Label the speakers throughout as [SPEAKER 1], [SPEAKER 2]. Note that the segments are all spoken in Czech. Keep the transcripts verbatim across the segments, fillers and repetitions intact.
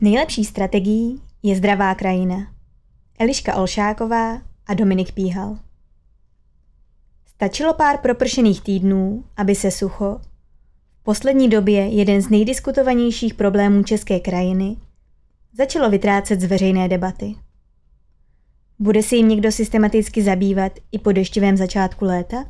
[SPEAKER 1] Nejlepší strategií je zdravá krajina. Eliška Olšáková a Dominik Píhal. Stačilo pár propršených týdnů, aby se sucho, v poslední době jeden z nejdiskutovanějších problémů české krajiny, začalo vytrácet z veřejné debaty. Bude se jim někdo systematicky zabývat i po deštivém začátku léta?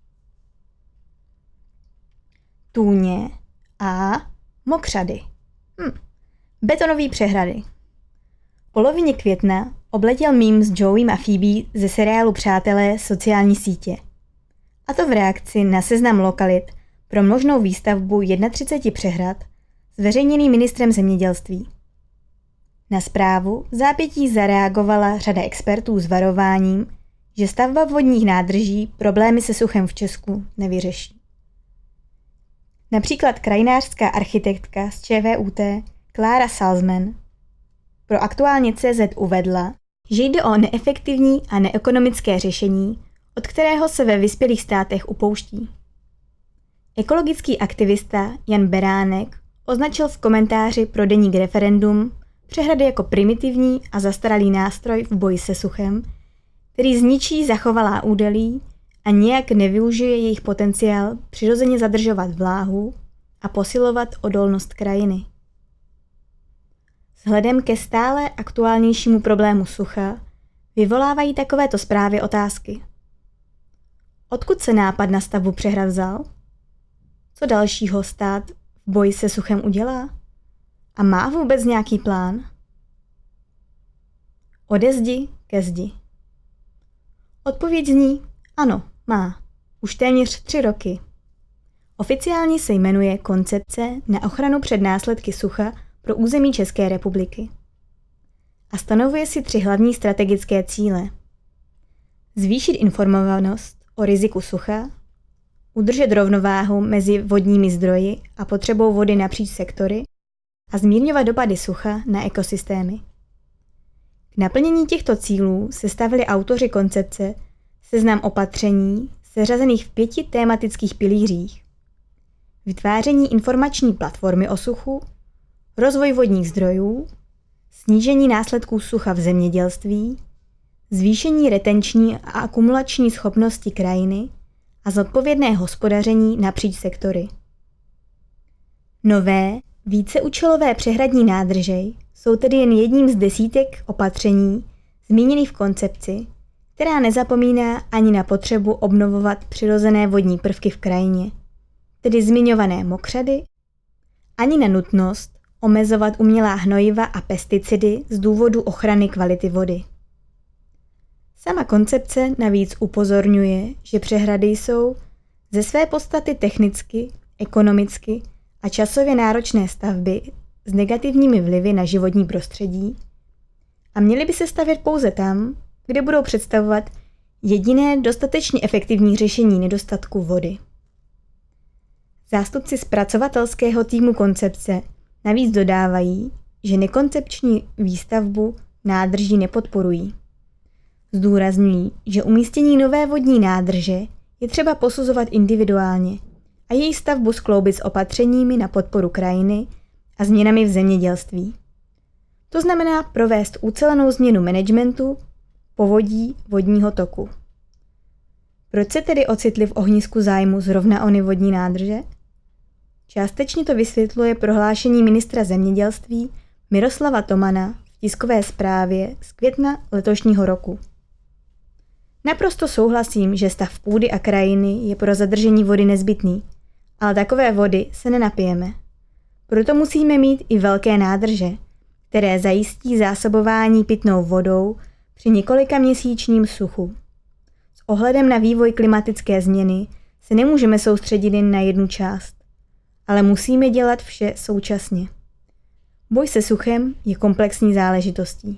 [SPEAKER 1] Tůně a mokřady. Hm. Betonové přehrady. V polovině května obletěl mím s Joeym a Phoebe ze seriálu Přátelé sociální sítě. A to v reakci na seznam lokalit pro možnou výstavbu třicet jedna přehrad zveřejněný ministrem zemědělství. Na zprávu v zápětí zareagovala řada expertů s varováním, že stavba vodních nádrží problémy se suchem v Česku nevyřeší. Například krajinářská architektka z ČVUT Klára Salzman pro Aktuálně C Z uvedla, že jde o neefektivní a neekonomické řešení, od kterého se ve vyspělých státech upouští. Ekologický aktivista Jan Beránek označil v komentáři pro deník Referendum přehrady jako primitivní a zastaralý nástroj v boji se suchem, který zničí zachovalá údolí a nijak nevyužije jejich potenciál přirozeně zadržovat vláhu a posilovat odolnost krajiny. Vzhledem ke stále aktuálnějšímu problému sucha vyvolávají takovéto zprávy otázky. Odkud se nápad na stavbu přehrad vzal? Co dalšího stát v boji se suchem udělá? A má vůbec nějaký plán? Ode zdi ke zdi. Odpověď zní ano, má. Už téměř tři roky. Oficiálně se jmenuje Koncepce na ochranu před následky sucha pro území České republiky. A stanovuje si tři hlavní strategické cíle. Zvýšit informovanost o riziku sucha, udržet rovnováhu mezi vodními zdroji a potřebou vody napříč sektory a zmírňovat dopady sucha na ekosystémy. K naplnění těchto cílů sestavili autoři koncepce seznam opatření seřazených v pěti tématických pilířích. Vytváření informační platformy o suchu, rozvoj vodních zdrojů, snížení následků sucha v zemědělství, zvýšení retenční a akumulační schopnosti krajiny a zodpovědné hospodaření napříč sektory. Nové, víceúčelové přehradní nádrže jsou tedy jen jedním z desítek opatření zmíněných v koncepci, která nezapomíná ani na potřebu obnovovat přirozené vodní prvky v krajině, tedy zmiňované mokřady, ani na nutnost omezovat umělá hnojiva a pesticidy z důvodu ochrany kvality vody. Sama koncepce navíc upozorňuje, že přehrady jsou ze své podstaty technicky, ekonomicky a časově náročné stavby s negativními vlivy na životní prostředí a měly by se stavět pouze tam, kde budou představovat jediné dostatečně efektivní řešení nedostatku vody. Zástupci zpracovatelského týmu koncepce navíc dodávají, že nekoncepční výstavbu nádrží nepodporují. Zdůrazňují, že umístění nové vodní nádrže je třeba posuzovat individuálně a její stavbu skloubit s opatřeními na podporu krajiny a změnami v zemědělství. To znamená provést ucelenou změnu managementu povodí vodního toku. Proč se tedy ocitli v ohnisku zájmu zrovna ony vodní nádrže? Částečně to vysvětluje prohlášení ministra zemědělství Miroslava Tomana v tiskové zprávě z května letošního roku. Naprosto souhlasím, že stav půdy a krajiny je pro zadržení vody nezbytný, ale takové vody se nenapijeme. Proto musíme mít i velké nádrže, které zajistí zásobování pitnou vodou při několika měsíčním suchu. S ohledem na vývoj klimatické změny se nemůžeme soustředit jen na jednu část, ale musíme dělat vše současně. Boj se suchem je komplexní záležitostí.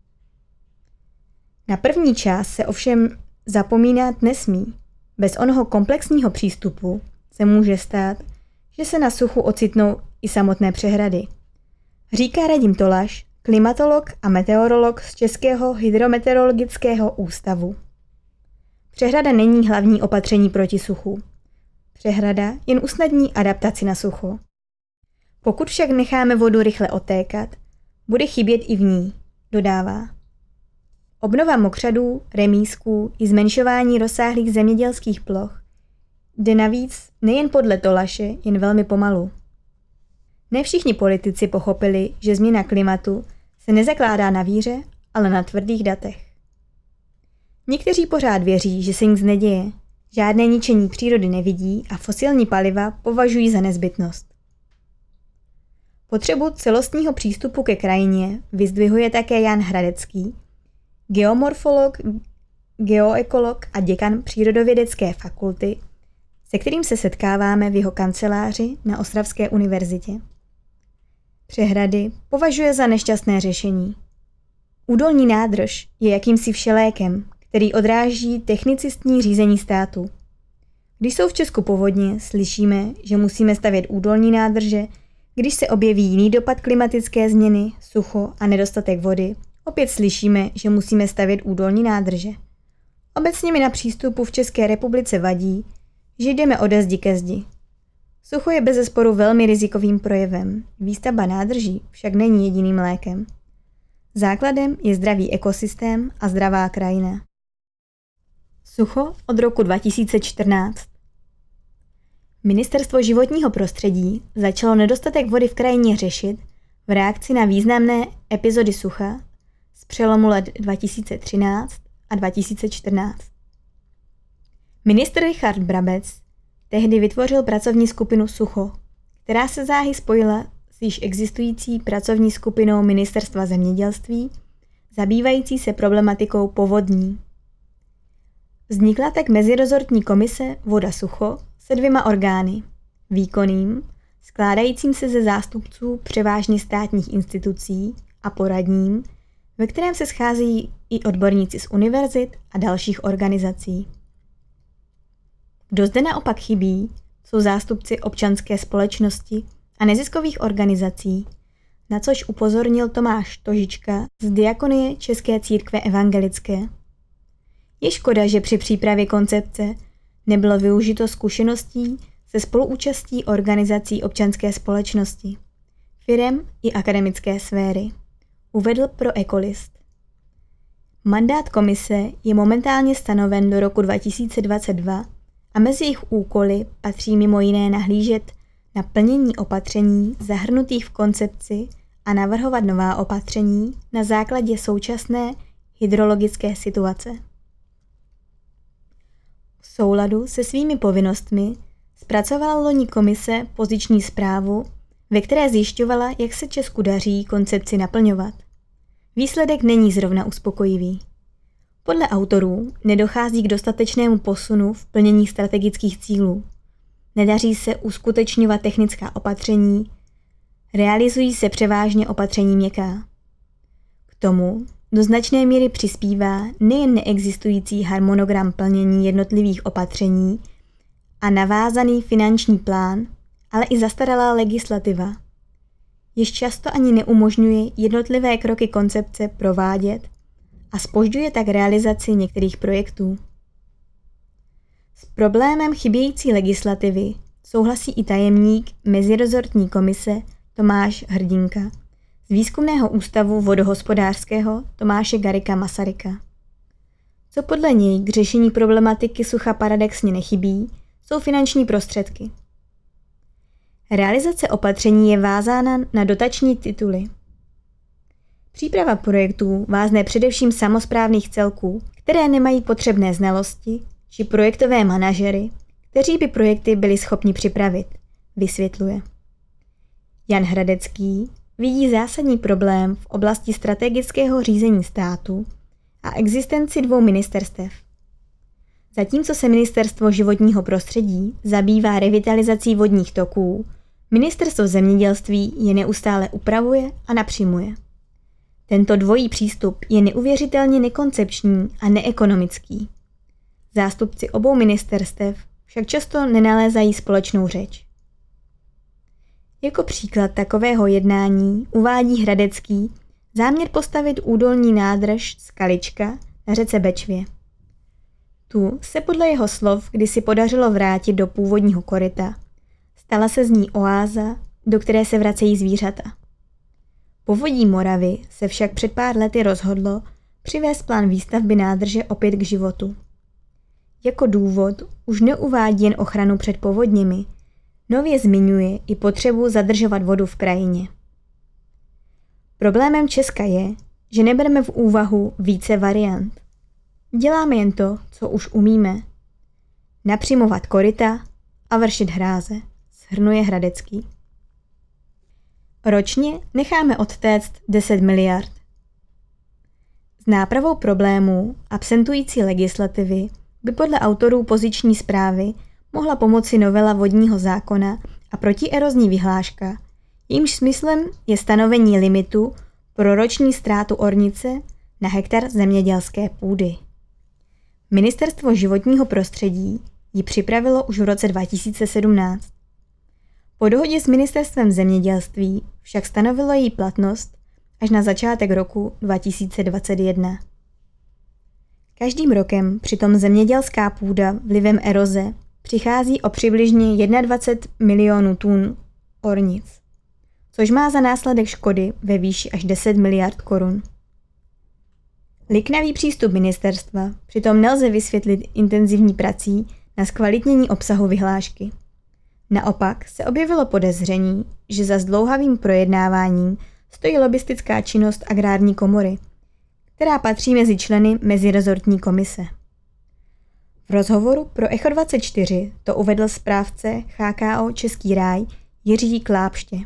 [SPEAKER 1] Na první část se ovšem zapomínat nesmí. Bez onoho komplexního přístupu se může stát, že se na suchu ocitnou i samotné přehrady. Říká Radim Tolaš, klimatolog a meteorolog z Českého hydrometeorologického ústavu. Přehrada není hlavní opatření proti suchu. Přehrada jen usnadní adaptaci na sucho. Pokud však necháme vodu rychle otékat, bude chybět i v ní, dodává. Obnova mokřadů, remízků i zmenšování rozsáhlých zemědělských ploch jde navíc nejen podle Tolaše, jen velmi pomalu. Ne všichni politici pochopili, že změna klimatu se nezakládá na víře, ale na tvrdých datech. Někteří pořád věří, že se nic neděje, žádné ničení přírody nevidí a fosilní paliva považují za nezbytnost. Potřebu celostního přístupu ke krajině vyzdvihuje také Jan Hradecký, geomorfolog, geoekolog a děkan Přírodovědecké fakulty, se kterým se setkáváme v jeho kanceláři na Ostravské univerzitě. Přehrady považuje za nešťastné řešení. Údolní nádrž je jakýmsi všelékem, který odráží technicistní řízení státu. Když jsou v Česku povodně, slyšíme, že musíme stavět údolní nádrže, když se objeví jiný dopad klimatické změny, sucho a nedostatek vody, opět slyšíme, že musíme stavět údolní nádrže. Obecně mi na přístupu v České republice vadí, že jdeme ode zdi ke zdi. Sucho je bezesporu velmi rizikovým projevem, výstavba nádrží však není jediným lékem. Základem je zdravý ekosystém a zdravá krajina. Sucho od roku dva tisíce čtrnáct. Ministerstvo životního prostředí začalo nedostatek vody v krajině řešit v reakci na významné epizody sucha z přelomu let dva tisíce třináct a dva tisíce čtrnáct. Ministr Richard Brabec tehdy vytvořil pracovní skupinu Sucho, která se záhy spojila s již existující pracovní skupinou Ministerstva zemědělství, zabývající se problematikou povodní. Vznikla tak mezirezortní komise Voda Sucho se dvěma orgány, výkonným, skládajícím se ze zástupců převážně státních institucí, a poradním, ve kterém se scházejí i odborníci z univerzit a dalších organizací. Kdo zde naopak chybí, jsou zástupci občanské společnosti a neziskových organizací, na což upozornil Tomáš Tožička z Diakonie České církve evangelické. Je škoda, že při přípravě koncepce nebylo využito zkušeností se spoluúčastí organizací občanské společnosti, firem i akademické sféry, uvedl pro Ecolist. Mandát komise je momentálně stanoven do roku dva tisíce dvacet dva a mezi jejich úkoly patří mimo jiné nahlížet na plnění opatření zahrnutých v koncepci a navrhovat nová opatření na základě současné hydrologické situace. V souladu se svými povinnostmi zpracovala loni komise poziční zprávu, ve které zjišťovala, jak se Česku daří koncepci naplňovat. Výsledek není zrovna uspokojivý. Podle autorů nedochází k dostatečnému posunu v plnění strategických cílů. Nedaří se uskutečňovat technická opatření, realizují se převážně opatření měkká. K tomu do značné míry přispívá nejen neexistující harmonogram plnění jednotlivých opatření a navázaný finanční plán, ale i zastaralá legislativa. Jež často ani neumožňuje jednotlivé kroky koncepce provádět a zpožďuje tak realizaci některých projektů. S problémem chybějící legislativy souhlasí i tajemník mezirezortní komise Tomáš Hrdinka z Výzkumného ústavu vodohospodářského Tomáše Garrigua Masaryka. Co podle něj k řešení problematiky sucha paradoxně nechybí, jsou finanční prostředky. Realizace opatření je vázána na dotační tituly. Příprava projektů vázne především samosprávných celků, které nemají potřebné znalosti, či projektové manažery, kteří by projekty byli schopni připravit, vysvětluje. Jan Hradecký vidí zásadní problém v oblasti strategického řízení státu a existenci dvou ministerstev. Zatímco se Ministerstvo životního prostředí zabývá revitalizací vodních toků, Ministerstvo zemědělství je neustále upravuje a napřimuje. Tento dvojí přístup je neuvěřitelně nekoncepční a neekonomický. Zástupci obou ministerstev však často nenalézají společnou řeč. Jako příklad takového jednání uvádí Hradecký záměr postavit údolní nádrž Skalička na řece Bečvě. Tu se podle jeho slov kdysi podařilo vrátit do původního koryta. Stala se z ní oáza, do které se vracejí zvířata. Povodí Moravy se však před pár lety rozhodlo přivést plán výstavby nádrže opět k životu. Jako důvod už neuvádí jen ochranu před povodněmi, nově zmiňuje i potřebu zadržovat vodu v krajině. Problémem Česka je, že nebereme v úvahu více variant. Děláme jen to, co už umíme. Napřimovat koryta a vršit hráze, shrnuje Hradecký. Ročně necháme odtéct deset miliard. S nápravou problémů absentující legislativy by podle autorů poziční zprávy mohla pomoci novela vodního zákona a protierozní vyhláška, jejímž smyslem je stanovení limitu pro roční ztrátu ornice na hektar zemědělské půdy. Ministerstvo životního prostředí ji připravilo už v roce dva tisíce sedmnáct. Po dohodě s Ministerstvem zemědělství však stanovilo její platnost až na začátek roku dva tisíce dvacet jedna. Každým rokem přitom zemědělská půda vlivem eroze přichází o přibližně dvacet jedna milionů tun ornic, což má za následek škody ve výši až deset miliard korun. Liknavý přístup ministerstva přitom nelze vysvětlit intenzivní prací na zkvalitnění obsahu vyhlášky. Naopak se objevilo podezření, že za zdlouhavým projednáváním stojí lobistická činnost Agrární komory, která patří mezi členy mezirezortní komise. V rozhovoru pro Echo dvacet čtyři to uvedl správce H K O Český ráj Jiří Klápště.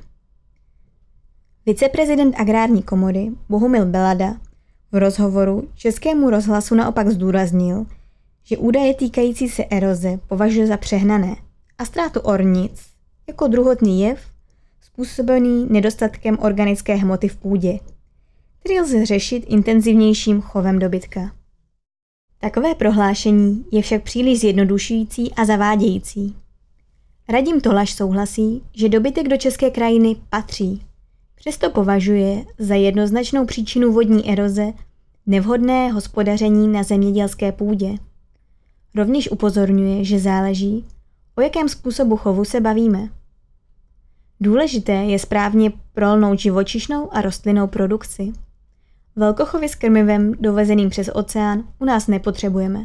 [SPEAKER 1] Viceprezident Agrární komory Bohumil Belada v rozhovoru Českému rozhlasu naopak zdůraznil, že údaje týkající se eroze považuje za přehnané a ztrátu ornic jako druhotný jev způsobený nedostatkem organické hmoty v půdě, který lze řešit intenzivnějším chovem dobytka. Takové prohlášení je však příliš zjednodušující a zavádějící. Radim Tolaš souhlasí, že dobytek do české krajiny patří, přesto považuje za jednoznačnou příčinu vodní eroze nevhodné hospodaření na zemědělské půdě. Rovněž upozorňuje, že záleží, o jakém způsobu chovu se bavíme. Důležité je správně prolnout živočišnou a rostlinnou produkci. Velkochovy s krmivem dovezeným přes oceán u nás nepotřebujeme.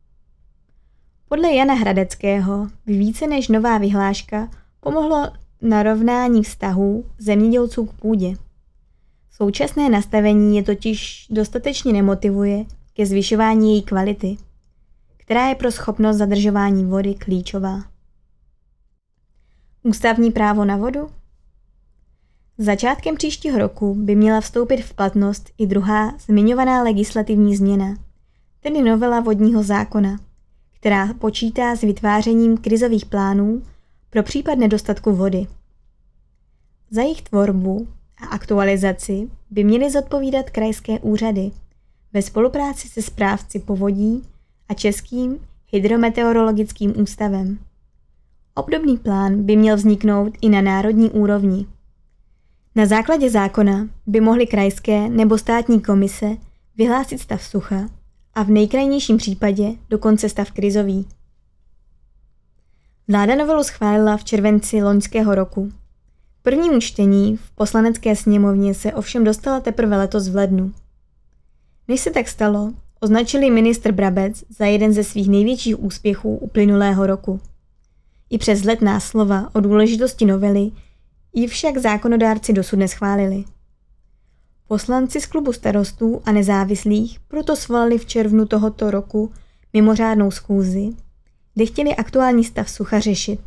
[SPEAKER 1] Podle Jana Hradeckého by více než nová vyhláška pomohlo narovnání vztahů zemědělců k půdě. Současné nastavení je totiž dostatečně nemotivuje ke zvyšování její kvality, která je pro schopnost zadržování vody klíčová. Ústavní právo na vodu? Začátkem příštího roku by měla vstoupit v platnost i druhá zmiňovaná legislativní změna, tedy novela vodního zákona, která počítá s vytvářením krizových plánů pro případ nedostatku vody. Za jejich tvorbu a aktualizaci by měly zodpovídat krajské úřady ve spolupráci se správci povodí a Českým hydrometeorologickým ústavem. Obdobný plán by měl vzniknout i na národní úrovni. Na základě zákona by mohly krajské nebo státní komise vyhlásit stav sucha a v nejkrajnějším případě dokonce stav krizový. Vláda novelu schválila v červenci loňského roku. K prvnímu čtení v Poslanecké sněmovně se ovšem dostala teprve letos v lednu. Než se tak stalo, označili ministr Brabec za jeden ze svých největších úspěchů uplynulého roku. I přes letná slova o důležitosti novely ji však zákonodárci dosud neschválili. Poslanci z klubu starostů a nezávislých proto svolali v červnu tohoto roku mimořádnou schůzi, kde chtěli aktuální stav sucha řešit.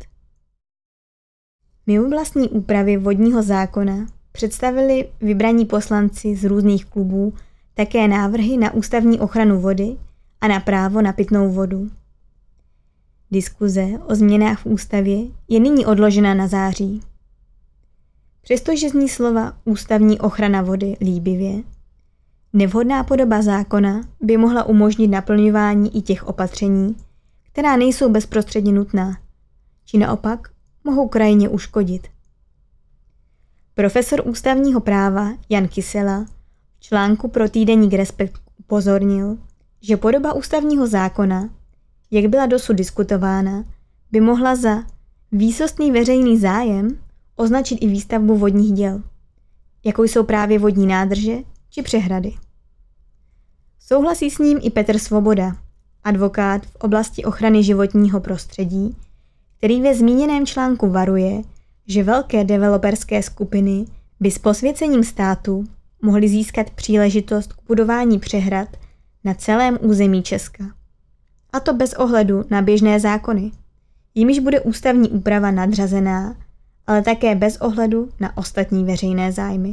[SPEAKER 1] Mimo vlastní úpravy vodního zákona představili vybraní poslanci z různých klubů také návrhy na ústavní ochranu vody a na právo na pitnou vodu. Diskuze o změnách v ústavě je nyní odložena na září. Přestože zní slova ústavní ochrana vody líbivě, nevhodná podoba zákona by mohla umožnit naplňování i těch opatření, která nejsou bezprostředně nutná, či naopak mohou krajině uškodit. Profesor ústavního práva Jan Kysela v článku pro týdeník Respekt upozornil, že podoba ústavního zákona, jak byla dosud diskutována, by mohla za výsostný veřejný zájem označit i výstavbu vodních děl. jako jsou právě vodní nádrže či přehrady. Souhlasí s ním i Petr Svoboda, advokát v oblasti ochrany životního prostředí, který ve zmíněném článku varuje, že velké developerské skupiny by s posvěcením státu mohly získat příležitost k budování přehrad na celém území Česka. A to bez ohledu na běžné zákony, jimiž bude ústavní úprava nadřazená, ale také bez ohledu na ostatní veřejné zájmy.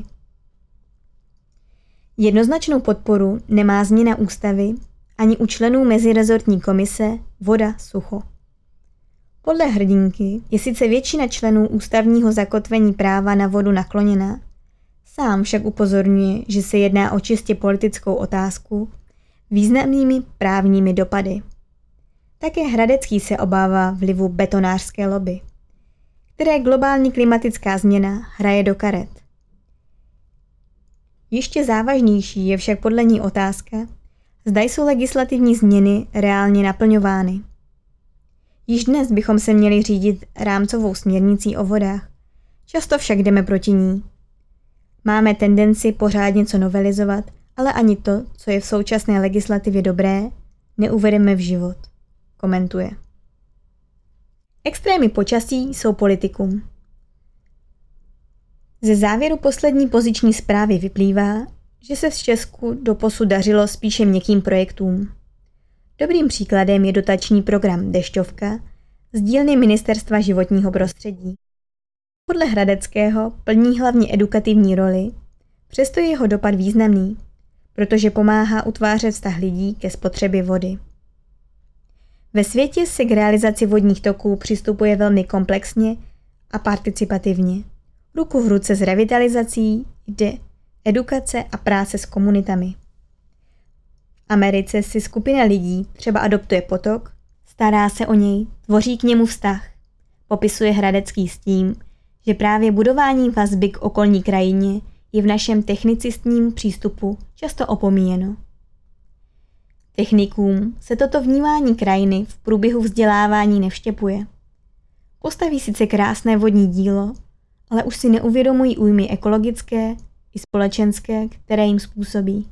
[SPEAKER 1] Jednoznačnou podporu nemá změna ústavy ani u členů mezirezortní komise Voda Sucho. Podle hrdinky je sice většina členů ústavního zakotvení práva na vodu nakloněna, sám však upozorňuje, že se jedná o čistě politickou otázku významnými právními dopady. Také Hradecký se obává vlivu betonářské lobby, které globální klimatická změna hraje do karet. Ještě závažnější je však podle ní otázka, zda jsou legislativní změny reálně naplňovány. Již dnes bychom se měli řídit rámcovou směrnicí o vodách, často však jdeme proti ní. Máme tendenci pořád něco novelizovat, ale ani to, co je v současné legislativě dobré, neuvedeme v život, komentuje. Extrémy počasí jsou politikum. Ze závěru poslední poziční zprávy vyplývá, že se v Česku doposud dařilo spíše měkkým projektům. Dobrým příkladem je dotační program Dešťovka z dílny Ministerstva životního prostředí. Podle Hradeckého plní hlavně edukativní roli, přesto je jeho dopad významný, protože pomáhá utvářet vztah lidí ke spotřebě vody. Ve světě se k realizaci vodních toků přistupuje velmi komplexně a participativně. Ruku v ruce s revitalizací jde edukace a práce s komunitami. V Americe si skupina lidí třeba adoptuje potok, stará se o něj, tvoří k němu vztah. Popisuje Hradecký s tím, že právě budování vazby k okolní krajině je v našem technicistním přístupu často opomíjeno. Technikům se toto vnímání krajiny v průběhu vzdělávání nevštěpuje. Postaví sice krásné vodní dílo, ale už si neuvědomují újmy ekologické i společenské, které jim způsobí.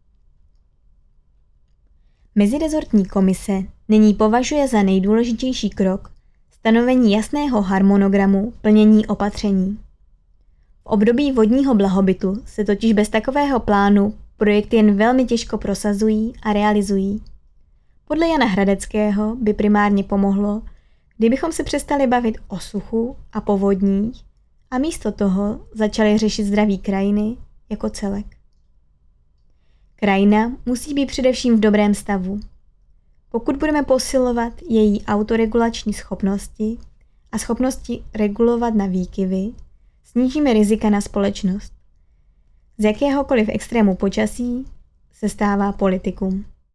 [SPEAKER 1] Mezirezortní komise nyní považuje za nejdůležitější krok stanovení jasného harmonogramu plnění opatření. V období vodního blahobytu se totiž bez takového plánu projekty jen velmi těžko prosazují a realizují. Podle Jana Hradeckého by primárně pomohlo, kdybychom se přestali bavit o suchu a povodních a místo toho začali řešit zdraví krajiny jako celek. Krajina musí být především v dobrém stavu. Pokud budeme posilovat její autoregulační schopnosti a schopnosti regulovat na výkyvy, snížíme rizika na společnost. Z jakéhokoliv extrému počasí se stává politikum.